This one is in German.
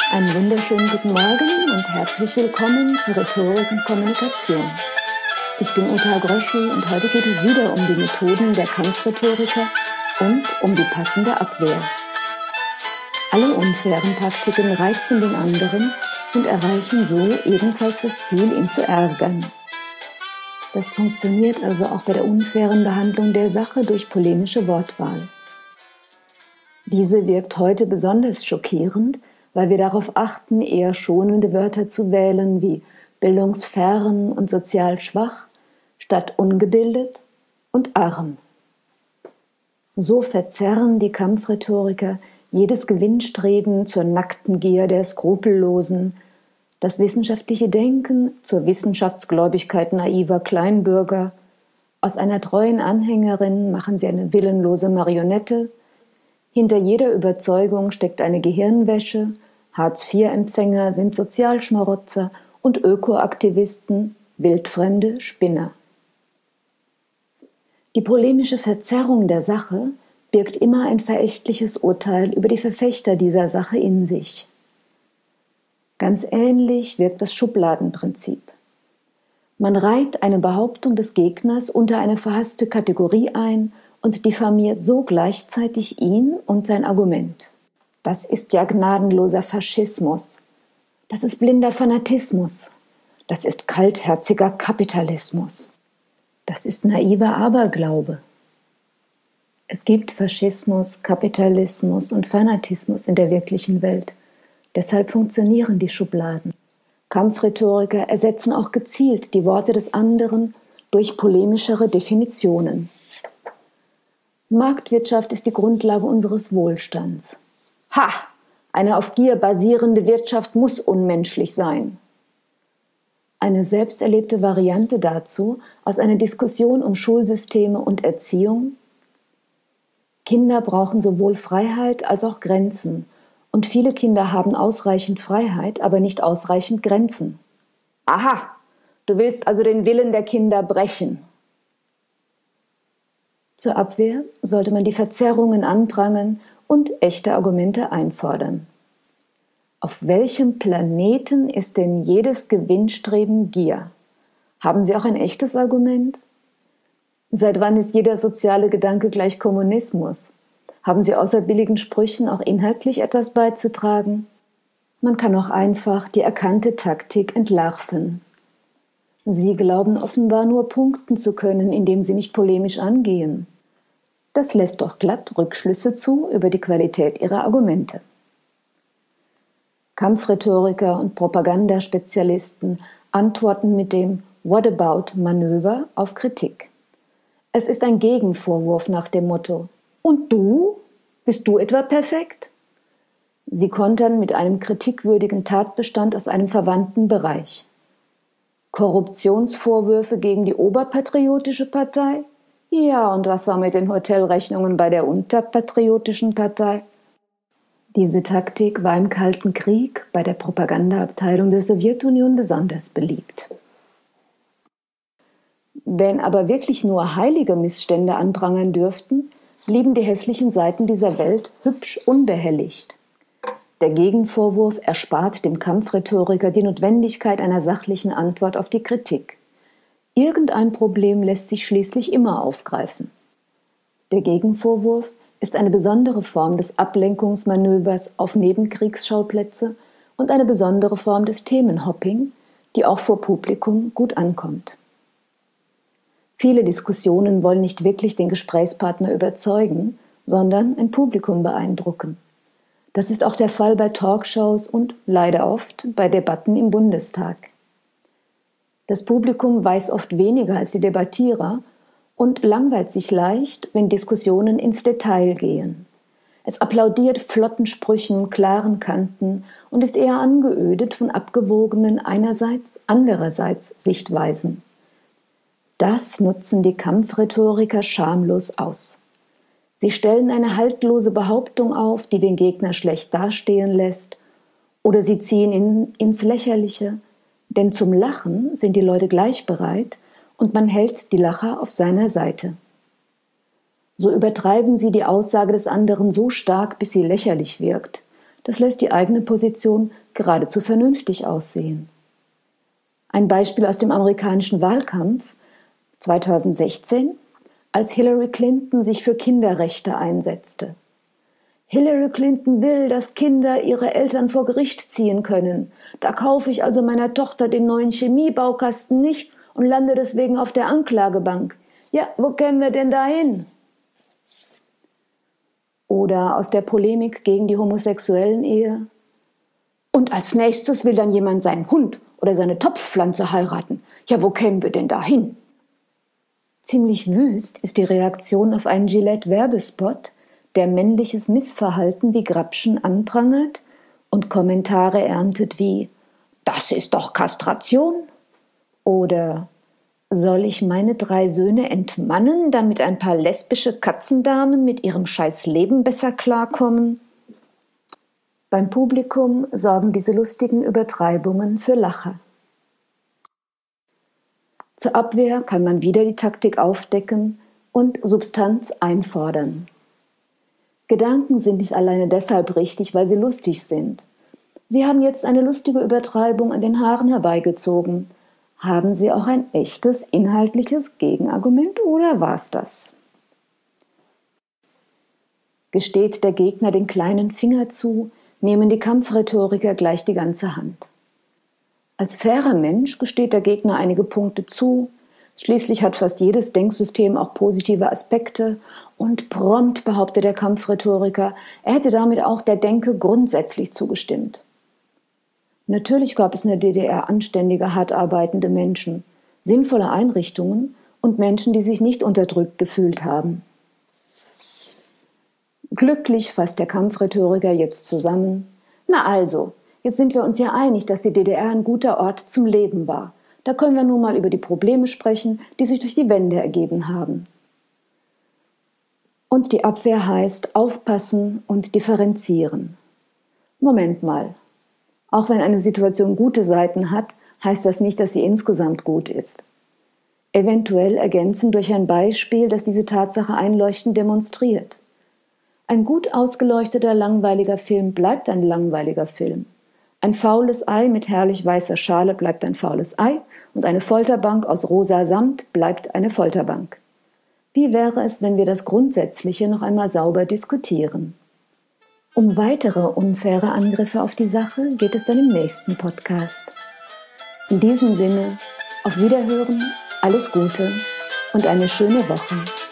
Einen wunderschönen guten Morgen und herzlich willkommen zu Rhetorik und Kommunikation. Ich bin Uta Gröschi und heute geht es wieder um die Methoden der Kampfrhetoriker und um die passende Abwehr. Alle unfairen Taktiken reizen den anderen und erreichen so ebenfalls das Ziel, ihn zu ärgern. Das funktioniert also auch bei der unfairen Behandlung der Sache durch polemische Wortwahl. Diese wirkt heute besonders schockierend, weil wir darauf achten, eher schonende Wörter zu wählen wie bildungsfern und sozial schwach, statt ungebildet und arm. So verzerren die Kampfrhetoriker jedes Gewinnstreben zur nackten Gier der Skrupellosen, das wissenschaftliche Denken zur Wissenschaftsgläubigkeit naiver Kleinbürger. Aus einer treuen Anhängerin machen sie eine willenlose Marionette. Hinter jeder Überzeugung steckt eine Gehirnwäsche. Hartz-IV-Empfänger sind Sozialschmarotzer und Ökoaktivisten wildfremde Spinner. Die polemische Verzerrung der Sache birgt immer ein verächtliches Urteil über die Verfechter dieser Sache in sich. Ganz ähnlich wirkt das Schubladenprinzip. Man reiht eine Behauptung des Gegners unter eine verhasste Kategorie ein und diffamiert so gleichzeitig ihn und sein Argument. Das ist ja gnadenloser Faschismus. Das ist blinder Fanatismus. Das ist kaltherziger Kapitalismus. Das ist naiver Aberglaube. Es gibt Faschismus, Kapitalismus und Fanatismus in der wirklichen Welt. Deshalb funktionieren die Schubladen. Kampfrhetoriker ersetzen auch gezielt die Worte des anderen durch polemischere Definitionen. Marktwirtschaft ist die Grundlage unseres Wohlstands. Ha! Eine auf Gier basierende Wirtschaft muss unmenschlich sein. Eine selbsterlebte Variante dazu aus einer Diskussion um Schulsysteme und Erziehung. Kinder brauchen sowohl Freiheit als auch Grenzen. Und viele Kinder haben ausreichend Freiheit, aber nicht ausreichend Grenzen. Aha! Du willst also den Willen der Kinder brechen. Zur Abwehr sollte man die Verzerrungen anprangern und echte Argumente einfordern. Auf welchem Planeten ist denn jedes Gewinnstreben Gier? Haben Sie auch ein echtes Argument? Seit wann ist jeder soziale Gedanke gleich Kommunismus? Haben Sie außer billigen Sprüchen auch inhaltlich etwas beizutragen? Man kann auch einfach die erkannte Taktik entlarven. Sie glauben offenbar nur punkten zu können, indem Sie mich polemisch angehen. Das lässt doch glatt Rückschlüsse zu über die Qualität Ihrer Argumente. Kampfrhetoriker und Propagandaspezialisten antworten mit dem What-about-Manöver auf Kritik. Es ist ein Gegenvorwurf nach dem Motto: Und du? Bist du etwa perfekt? Sie kontern mit einem kritikwürdigen Tatbestand aus einem verwandten Bereich. Korruptionsvorwürfe gegen die oberpatriotische Partei? Ja, und was war mit den Hotelrechnungen bei der unterpatriotischen Partei? Diese Taktik war im Kalten Krieg bei der Propagandaabteilung der Sowjetunion besonders beliebt. Wenn aber wirklich nur heilige Missstände anprangern dürften, blieben die hässlichen Seiten dieser Welt hübsch unbehelligt. Der Gegenvorwurf erspart dem Kampfrhetoriker die Notwendigkeit einer sachlichen Antwort auf die Kritik. Irgendein Problem lässt sich schließlich immer aufgreifen. Der Gegenvorwurf ist eine besondere Form des Ablenkungsmanövers auf Nebenkriegsschauplätze und eine besondere Form des Themenhopping, die auch vor Publikum gut ankommt. Viele Diskussionen wollen nicht wirklich den Gesprächspartner überzeugen, sondern ein Publikum beeindrucken. Das ist auch der Fall bei Talkshows und leider oft bei Debatten im Bundestag. Das Publikum weiß oft weniger als die Debattierer und langweilt sich leicht, wenn Diskussionen ins Detail gehen. Es applaudiert flotten Sprüchen, klaren Kanten und ist eher angeödet von abgewogenen einerseits, andererseits Sichtweisen. Das nutzen die Kampfrhetoriker schamlos aus. Sie stellen eine haltlose Behauptung auf, die den Gegner schlecht dastehen lässt, oder sie ziehen ihn ins Lächerliche, denn zum Lachen sind die Leute gleich bereit und man hält die Lacher auf seiner Seite. So übertreiben sie die Aussage des anderen so stark, bis sie lächerlich wirkt, Das lässt die eigene Position geradezu vernünftig aussehen. Ein Beispiel aus dem amerikanischen Wahlkampf 2016, als Hillary Clinton sich für Kinderrechte einsetzte. Hillary Clinton will, dass Kinder ihre Eltern vor Gericht ziehen können. Da kaufe ich also meiner Tochter den neuen Chemiebaukasten nicht und lande deswegen auf der Anklagebank. Ja, wo kämen wir denn dahin? Oder aus der Polemik gegen die homosexuellen Ehe. Und als nächstes will dann jemand seinen Hund oder seine Topfpflanze heiraten. Ja, wo kämen wir denn dahin? Ziemlich wüst ist die Reaktion auf einen Gillette-Werbespot, der männliches Missverhalten wie Grapschen anprangert und Kommentare erntet wie „Das ist doch Kastration" oder „Soll ich meine 3 Söhne entmannen, damit ein paar lesbische Katzendamen mit ihrem scheiß Leben besser klarkommen?" Beim Publikum sorgen diese lustigen Übertreibungen für Lacher. Zur Abwehr kann man wieder die Taktik aufdecken und Substanz einfordern. Gedanken sind nicht alleine deshalb richtig, weil sie lustig sind. Sie haben jetzt eine lustige Übertreibung an den Haaren herbeigezogen. Haben Sie auch ein echtes, inhaltliches Gegenargument oder war's das? Gesteht der Gegner den kleinen Finger zu, nehmen die Kampfrhetoriker gleich die ganze Hand. Als fairer Mensch gesteht der Gegner einige Punkte zu, schließlich hat fast jedes Denksystem auch positive Aspekte und prompt behauptet der Kampfrhetoriker, er hätte damit auch der Denke grundsätzlich zugestimmt. Natürlich gab es in der DDR anständige, hart arbeitende Menschen, sinnvolle Einrichtungen und Menschen, die sich nicht unterdrückt gefühlt haben. Glücklich fasst der Kampfrhetoriker jetzt zusammen. Na also, jetzt sind wir uns ja einig, dass die DDR ein guter Ort zum Leben war. Da können wir nun mal über die Probleme sprechen, die sich durch die Wende ergeben haben. Und die Abwehr heißt aufpassen und differenzieren. Moment mal. Auch wenn eine Situation gute Seiten hat, heißt das nicht, dass sie insgesamt gut ist. Eventuell ergänzen durch ein Beispiel, das diese Tatsache einleuchtend demonstriert. Ein gut ausgeleuchteter, langweiliger Film bleibt ein langweiliger Film. Ein faules Ei mit herrlich weißer Schale bleibt ein faules Ei und eine Folterbank aus rosa Samt bleibt eine Folterbank. Wie wäre es, wenn wir das Grundsätzliche noch einmal sauber diskutieren? Um weitere unfaire Angriffe auf die Sache geht es dann im nächsten Podcast. In diesem Sinne, auf Wiederhören, alles Gute und eine schöne Woche.